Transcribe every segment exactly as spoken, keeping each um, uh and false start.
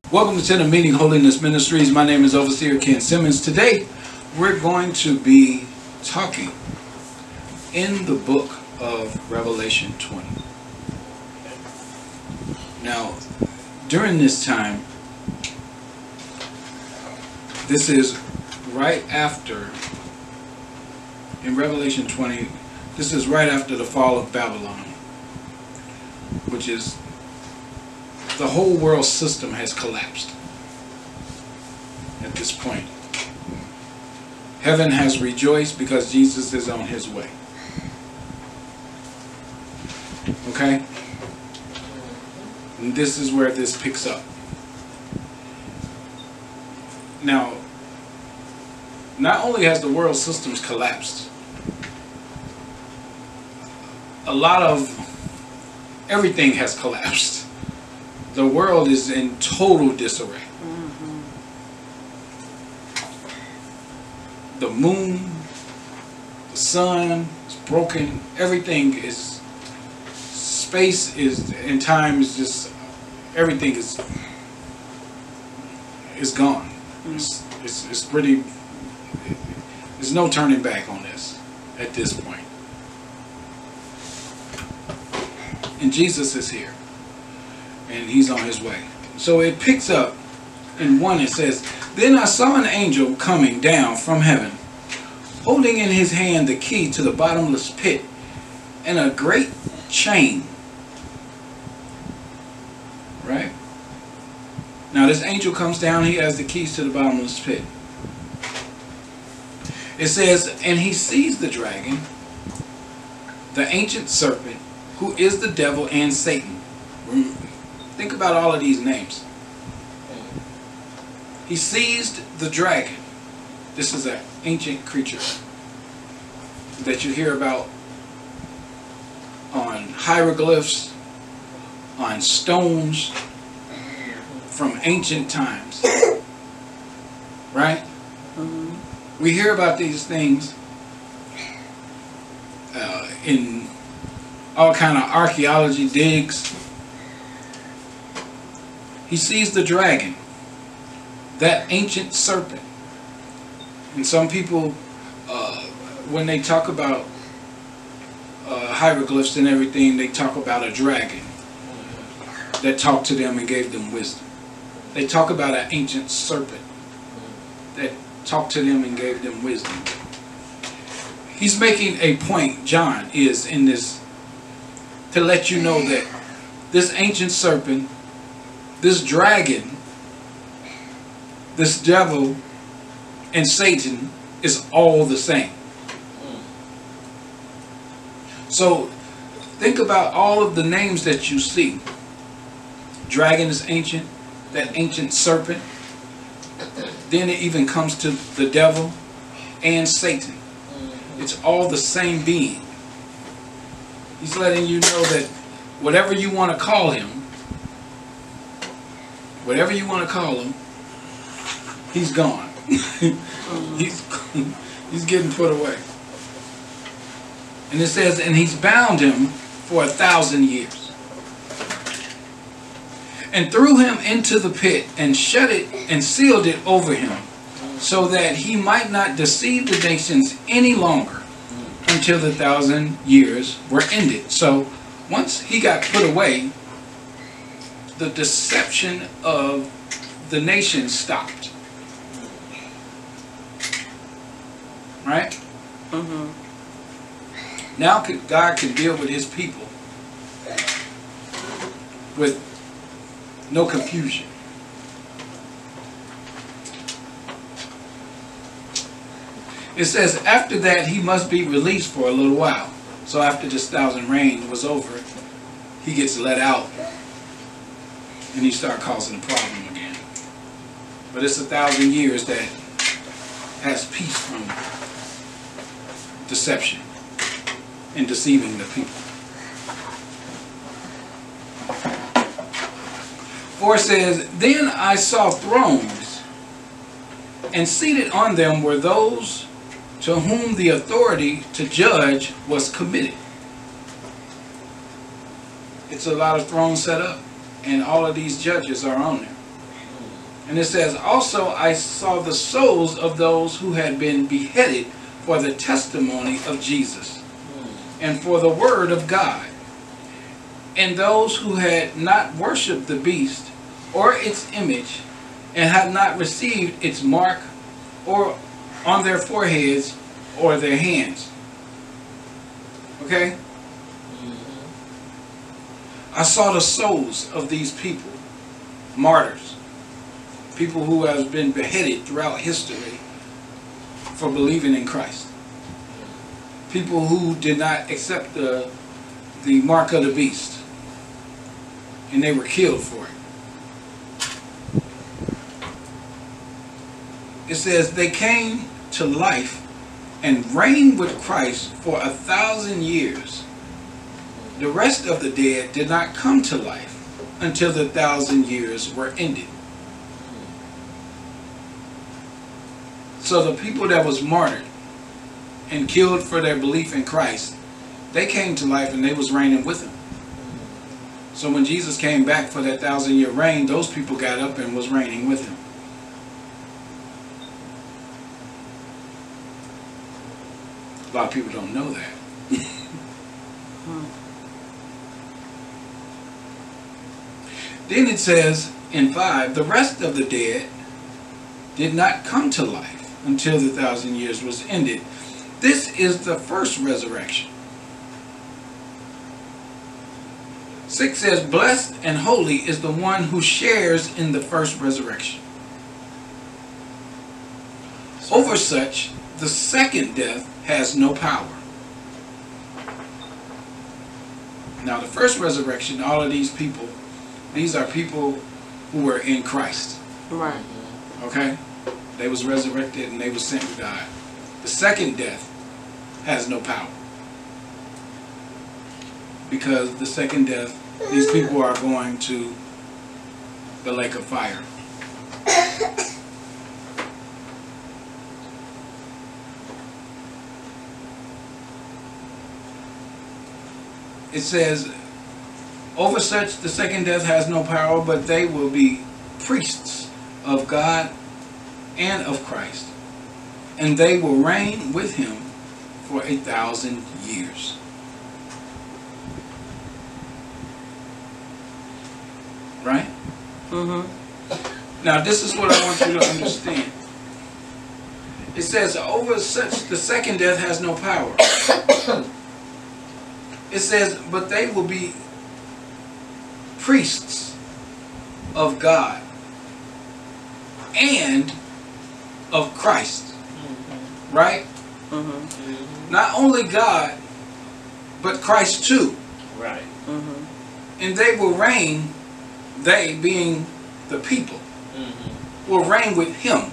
Welcome to the Meeting Holiness Ministries. My name is Overseer Ken Simmons. Today we're going to be talking in the book of Revelation twenty. Now, during this time, this is right after, in Revelation twenty, this is right after the fall of Babylon, which is the whole world system has collapsed at this point. Heaven has rejoiced because Jesus is on his way. Okay? And this is where this picks up. Now, not only has the world systems collapsed, a lot of everything has collapsed. The world is in total disarray. Mm-hmm. The moon, the sun is broken. Everything is, space is, and time is just, everything is, is gone. Mm-hmm. It's, it's, it's pretty, there's no turning back on this at this point. And Jesus is here. And he's on his way. So it picks up in one. It says, "Then I saw an angel coming down from heaven, holding in his hand the key to the bottomless pit and a great chain." Right? Now this angel comes down. He has the keys to the bottomless pit. It says, "And he seized the dragon, the ancient serpent, who is the devil and Satan." Think about all of these names. He seized the dragon. This is an ancient creature that you hear about on hieroglyphs, on stones from ancient times. Right? Mm-hmm. We hear about these things uh, in all kind of archaeology digs. He sees the dragon, that ancient serpent. And some people, uh, when they talk about uh, hieroglyphs and everything, they talk about a dragon that talked to them and gave them wisdom. They talk about an ancient serpent that talked to them and gave them wisdom. He's making a point, John is in this, to let you know that this ancient serpent, this dragon, this devil, and Satan is all the same. So think about all of the names that you see. Dragon is ancient, that ancient serpent. Then it even comes to the devil and Satan. It's all the same being. He's letting you know that whatever you want to call him, whatever you want to call him, he's gone. he's, he's getting put away. And it says, "And he's bound him for a thousand years. And threw him into the pit and shut it and sealed it over him, so that he might not deceive the nations any longer until the thousand years were ended." So once he got put away, the deception of the nation stopped. Right? Mm-hmm. Now God can deal with his people with no confusion. It says, after that he must be released for a little while. So after this thousand reign was over, he gets let out. And he starts causing a problem again. But it's a thousand years that has peace from deception and deceiving the people. For it says, "Then I saw thrones, and seated on them were those to whom the authority to judge was committed." It's a lot of thrones set up, and all of these judges are on there. And it says, also I saw the souls of those who had been beheaded for the testimony of Jesus and for the word of God, and those who had not worshipped the beast or its image, and had not received its mark or on their foreheads or their hands. Okay? I saw the souls of these people, martyrs, people who have been beheaded throughout history for believing in Christ. People who did not accept the, the mark of the beast, and they were killed for it. It says they came to life and reigned with Christ for a thousand years. The rest of the dead did not come to life until the thousand years were ended. So the people that was martyred and killed for their belief in Christ, they came to life and they was reigning with him. So when Jesus came back for that thousand year reign, those people got up and was reigning with him. A lot of people don't know that. Hmm. Then it says in five, the rest of the dead did not come to life until the thousand years was ended. This is the first resurrection. Six says, blessed and holy is the one who shares in the first resurrection. Over such, the second death has no power. Now, the first resurrection, all of these people, these are people who were in Christ. Right. Okay? They was resurrected and they was sent to God. The second death has no power. Because the second death, these people are going to the lake of fire. It says, over such the second death has no power, but they will be priests of God and of Christ, and they will reign with him for a thousand years. Right? Mm-hmm. Now this is what I want you to understand. It says, over such the second death has no power. It says, but they will be priests of God and of Christ. Mm-hmm. Right? Mm-hmm. Not only God, but Christ too. Right. Mm-hmm. And they will reign, they being the people, Mm-hmm. will reign with him.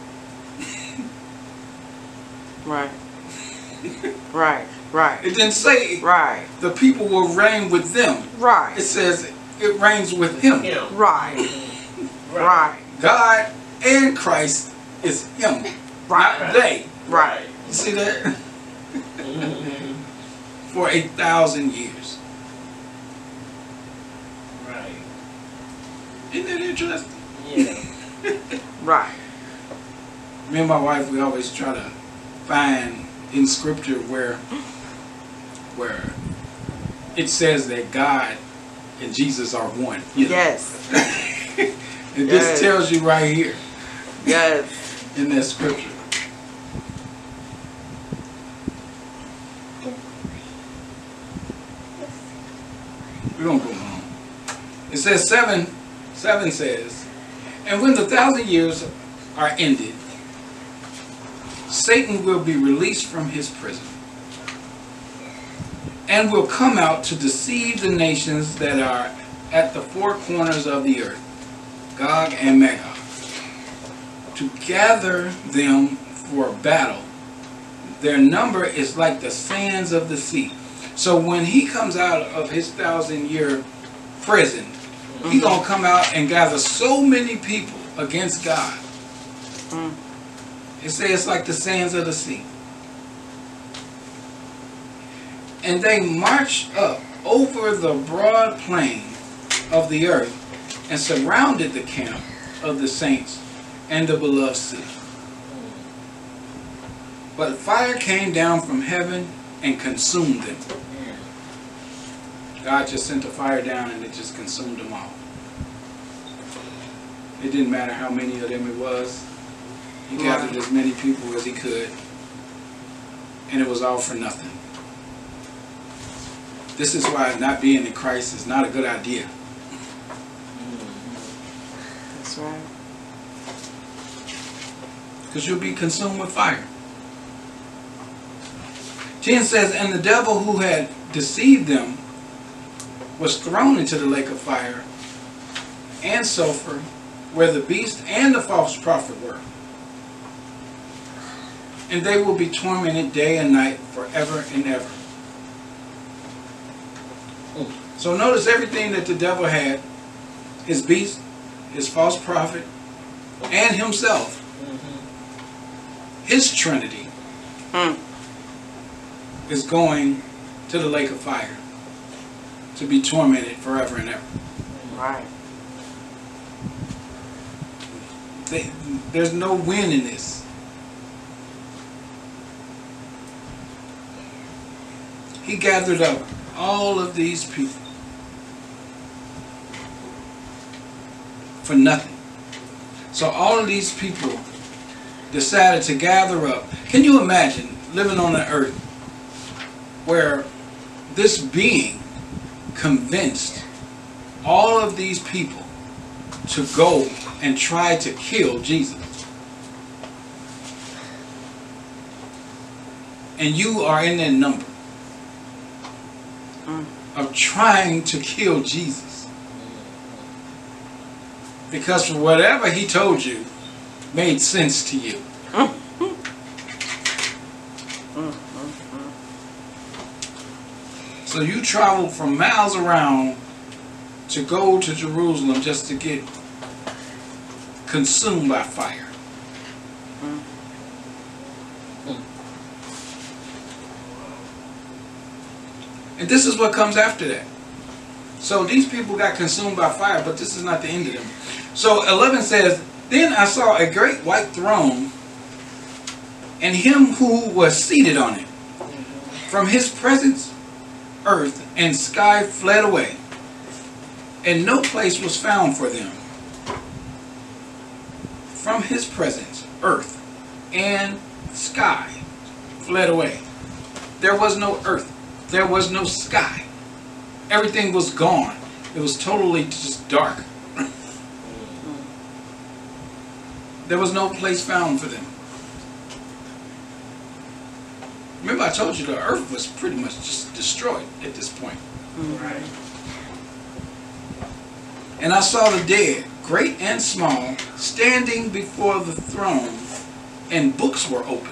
Right. Right. Right. It didn't say Right. the people will reign with them. It Right. says it reigns with him. Him. Right. Mm-hmm. Right. God and Christ is him, Right. not they. Right. You see that? Mm-hmm. For a thousand years. Right. Isn't that interesting? Yeah. Right. Me and my wife, we always try to find in scripture where where it says that God and Jesus are one. You know? Yes. It Yes. just tells you right here Yes. in that scripture. We're gonna go on. It says seven seven says, and when the thousand years are ended, Satan will be released from his prison and will come out to deceive the nations that are at the four corners of the earth, Gog and Magog, to gather them for battle. Their number is like the sands of the sea. So when he comes out of his thousand year prison, mm-hmm. he's going to come out and gather so many people against God. Mm. It says it's like the sands of the sea. And they marched up over the broad plain of the earth and surrounded the camp of the saints and the beloved city. But fire came down from heaven and consumed them. God just sent a fire down and it just consumed them all. It didn't matter how many of them it was. He gathered as many people as he could. And it was all for nothing. This is why not being in Christ is not a good idea. That's right. Because you'll be consumed with fire. ten says, and the devil who had deceived them was thrown into the lake of fire and sulfur, where the beast and the false prophet were. And they will be tormented day and night forever and ever. So notice everything that the devil had, his beast, his false prophet, and himself, his trinity, Mm. is going to the lake of fire to be tormented forever and ever. Right. They, there's no win in this. He gathered up all of these people for nothing. So all of these people decided to gather up. Can you imagine living on an earth where this being convinced all of these people to go and try to kill Jesus? And you are in that number of trying to kill Jesus. Because whatever he told you made sense to you. So you traveled from miles around to go to Jerusalem just to get consumed by fire. And this is what comes after that. So these people got consumed by fire, but this is not the end of them. So eleven says, then I saw a great white throne and him who was seated on it. From his presence, earth and sky fled away, and no place was found for them. From his presence, earth and sky fled away. There was no earth. There was no sky. Everything was gone. It was totally just dark. There was no place found for them. Remember I told you the earth was pretty much just destroyed at this point. Right. And I saw the dead, great and small, standing before the throne, and books were opened.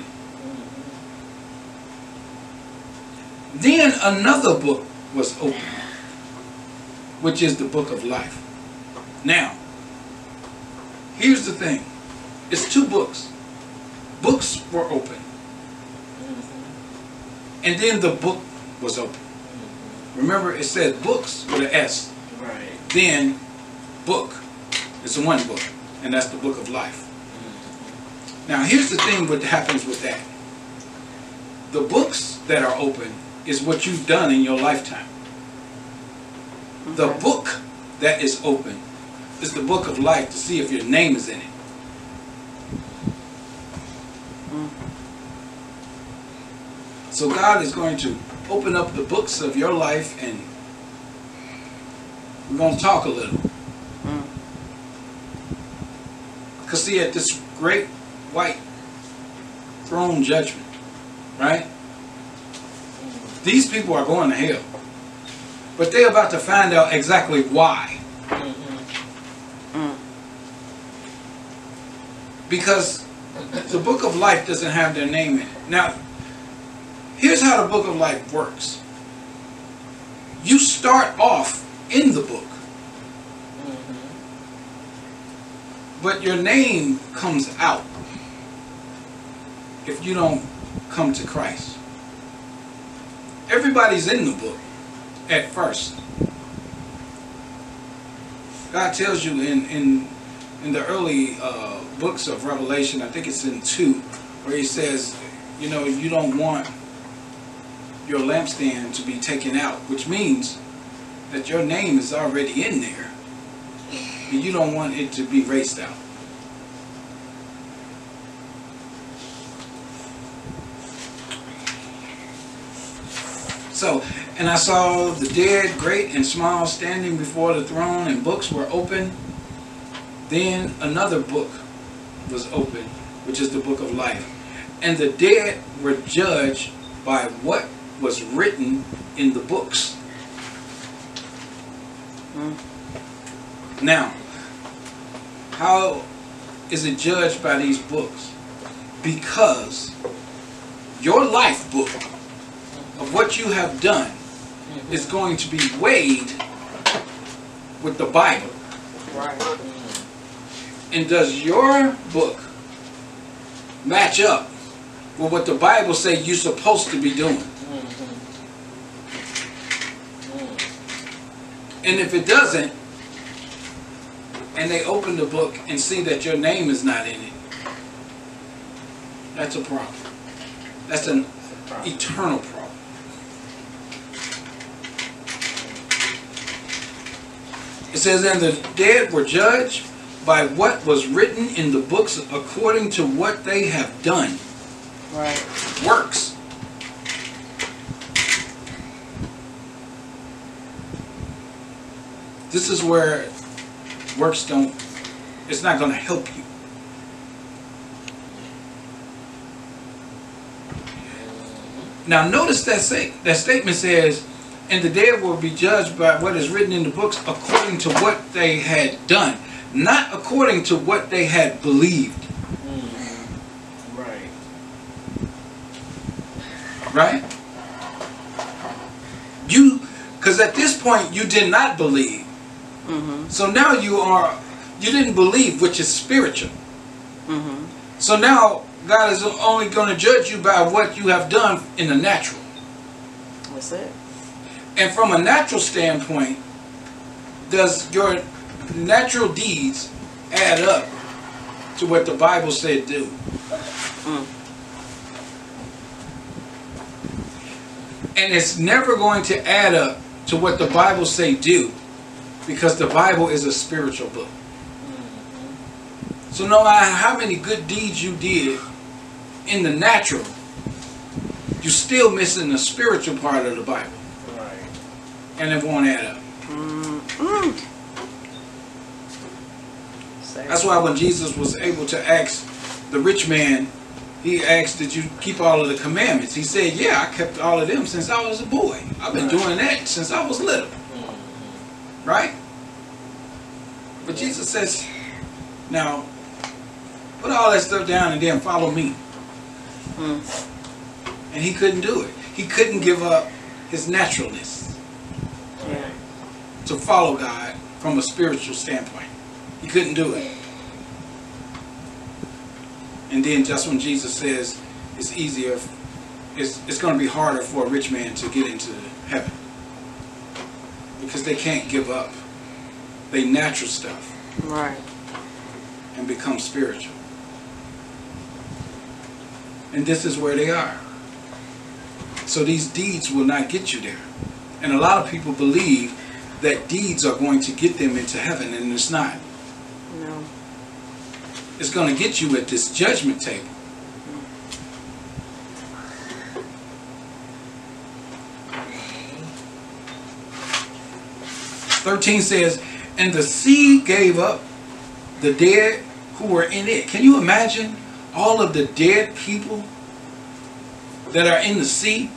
Then another book was opened, which is the book of life. Now, here's the thing. It's two books. Books were open. And then the book was open. Remember, it said books with an S. Right. Then book. It's one book. And that's the book of life. Now, here's the thing what happens with that. The books that are open is what you've done in your lifetime. The book that is open is the book of life to see if your name is in it. So God is going to open up the books of your life, and we're going to talk a little. Because see, at this great white throne judgment, right? These people are going to hell. But they're about to find out exactly why. Because the book of life doesn't have their name in it. Now, here's how the book of life works. You start off in the book. But your name comes out if you don't come to Christ. Everybody's in the book at first. God tells you in, in in the early uh, books of Revelation, I think it's in two, where he says, you know, you don't want your lampstand to be taken out, which means that your name is already in there, and you don't want it to be erased out. So, and I saw the dead, great and small, standing before the throne, and books were open. Then another book was opened, which is the book of life. And the dead were judged by what was written in the books. Mm. Now, how is it judged by these books? Because your life book of what you have done is going to be weighed with the Bible. Right. And does your book match up with what the Bible says you're supposed to be doing? And if it doesn't, and they open the book and see that your name is not in it, that's a problem. That's an eternal problem. It says, and the dead were judged by what was written in the books according to what they have done. Right. Works. This is where works don't, it's not going to help you. Now notice that say, that statement says, and the dead will be judged by what is written in the books according to what they had done, not according to what they had believed. Mm-hmm. Right. Right? You, because at this point you did not believe. Mm-hmm. So now you are, you didn't believe, which is spiritual. Mm-hmm. So now God is only going to judge you by what you have done in the natural. That's it. And from a natural standpoint, does your natural deeds add up to what the Bible said do? Mm. And it's never going to add up to what the Bible say do, because the Bible is a spiritual book. So no matter how many good deeds you did in the natural, you're still missing the spiritual part of the Bible. Right. And it won't add up. Mm. Mm. That's why when Jesus was able to ask the rich man, he asked, did you keep all of the commandments? He said, yeah, I kept all of them since I was a boy. I've been doing that since I was little. Right? But Jesus says, now, put all that stuff down and then follow me. Mm. And he couldn't do it. He couldn't give up his naturalness Yeah. to follow God from a spiritual standpoint. He couldn't do it. And then just when Jesus says it's easier, it's, it's going to be harder for a rich man to get into heaven. Because they can't give up their natural stuff Right. and become spiritual. And this is where they are. So these deeds will not get you there. And a lot of people believe that deeds are going to get them into heaven, and it's not. No. It's going to get you at this judgment table. thirteen says, and the sea gave up the dead who were in it. Can you imagine all of the dead people that are in the sea?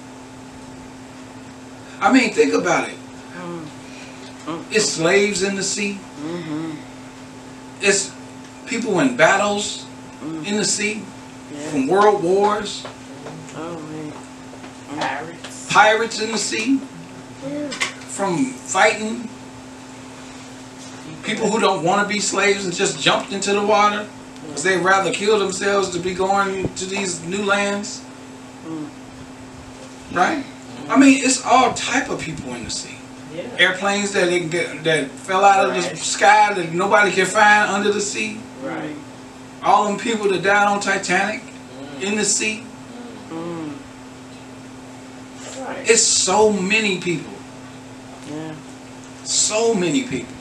I mean, think about it. Mm. Mm. It's slaves in the sea. Mm-hmm. It's people in battles Mm. in the sea, Yeah. from world wars, Oh man. Pirates. pirates in the sea, Yeah. from fighting people who don't want to be slaves and just jumped into the water because they'd rather kill themselves to be going to these new lands. Mm. Right? I mean, it's all type of people in the sea. Yeah. Airplanes that they get, that fell out of the Right. sky that nobody can find under the sea. Right. All them people that died on Titanic Mm. in the sea. Mm. Right. It's so many people. Yeah. So many people.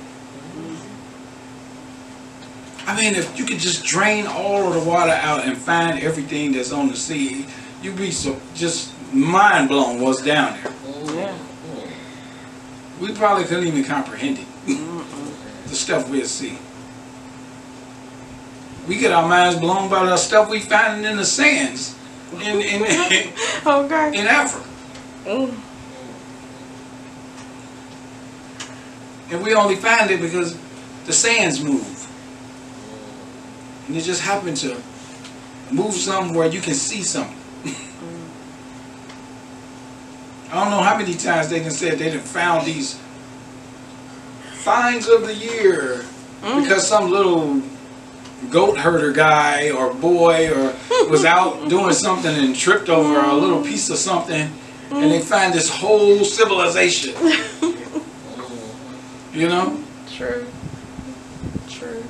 I mean, if you could just drain all of the water out and find everything that's on the sea, you'd be so just mind blown what's down there. Yeah. We probably couldn't even comprehend it. Mm-mm. The stuff we'll see. We get our minds blown by the stuff we find in the sands in in Okay. in Africa, Mm. and we only find it because the sands move, and it just happened to move something where you can see something. I don't know how many times they can say they done found these finds of the year Mm. because some little goat herder guy or boy or was out doing something and tripped over a little piece of something, and they find this whole civilization. You know? True. True.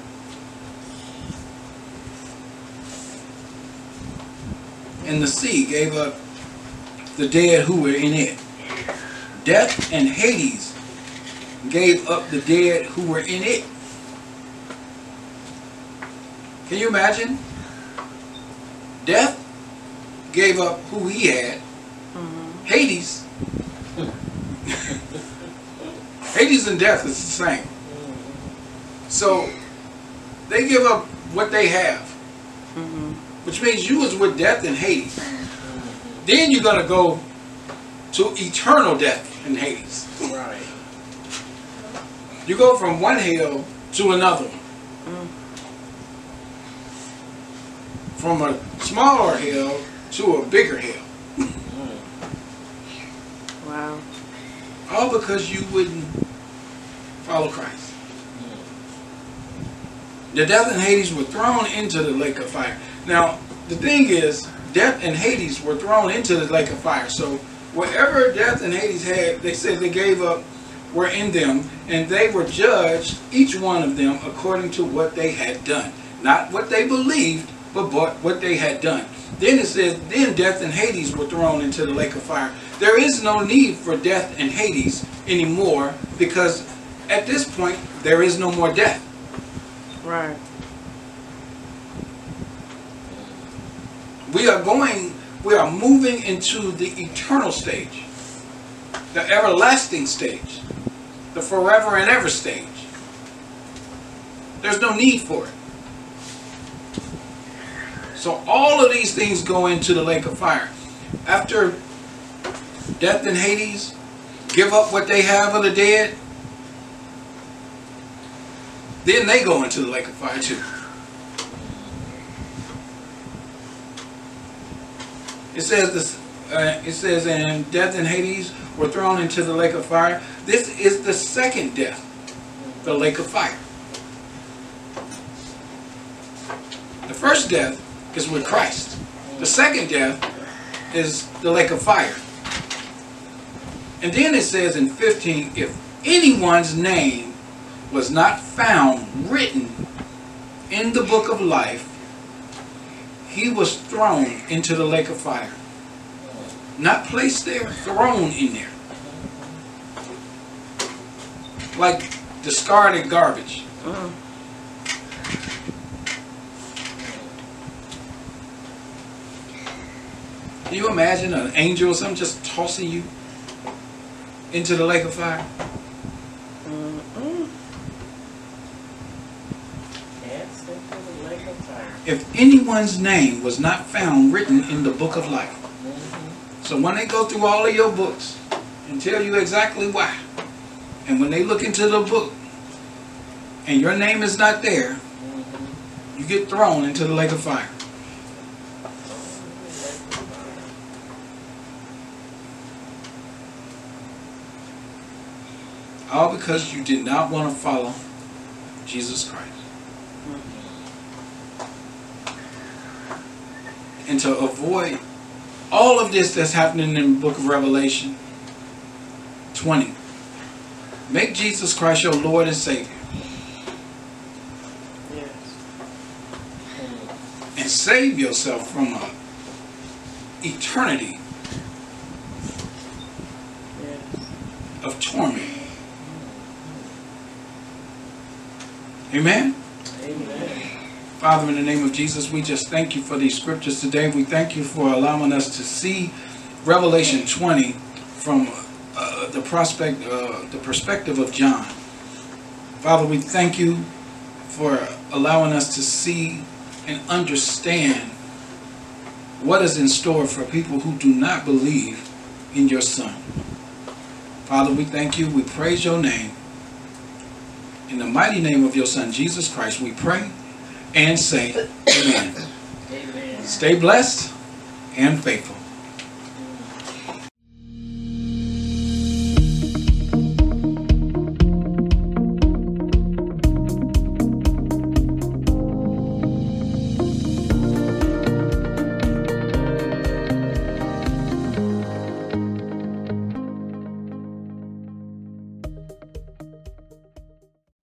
And the sea gave up the dead who were in it. Death and Hades gave up the dead who were in it. Can you imagine? Death gave up who he had. Mm-hmm. Hades. Hades and death is the same. So they give up what they have, Mm-hmm. which means you was with death and Hades. Then you're gonna go to eternal death in Hades. Right. You go from one hell to another one. Mm. From a smaller hell to a bigger hell. Wow. All because you wouldn't follow Christ. The death and Hades were thrown into the lake of fire. Now, the thing is, death and Hades were thrown into the lake of fire. So, whatever death and Hades had, they said they gave up, were in them, and they were judged, each one of them, according to what they had done. Not what they believed, but what they had done. Then it says, then death and Hades were thrown into the lake of fire. There is no need for death and Hades anymore, because at this point, there is no more death. Right. We are going, we are moving into the eternal stage, the everlasting stage, the forever and ever stage. There's no need for it. So all of these things go into the lake of fire. After death and Hades give up what they have of the dead, then they go into the lake of fire too. It says this. Uh, it says, "And death and Hades were thrown into the lake of fire." This is the second death, the lake of fire. The first death is with Christ. The second death is the lake of fire. And then it says in fifteen, "If anyone's name was not found written in the book of life, he was thrown into the lake of fire." Not placed there, thrown in there. Like discarded garbage. Mm. Can you imagine an angel or something just tossing you into the lake of fire? Mm-mm. That's into the lake of fire. If anyone's name was not found written in the book of life. So when they go through all of your books and tell you exactly why, and when they look into the book and your name is not there, you get thrown into the lake of fire. All because you did not want to follow Jesus Christ. And to avoid all of this that's happening in the book of Revelation twenty, Make Jesus Christ your Lord and Savior. Yes. And save yourself from a eternity Yes. of torment. Amen? Amen. Father, in the name of Jesus, we just thank you for these scriptures today. We thank you for allowing us to see Revelation twenty from uh, the prospect, uh, the perspective of John. Father, we thank you for allowing us to see and understand what is in store for people who do not believe in your Son. Father, we thank you. We praise your name. In the mighty name of your Son, Jesus Christ, we pray and say amen. Amen. Stay blessed and faithful.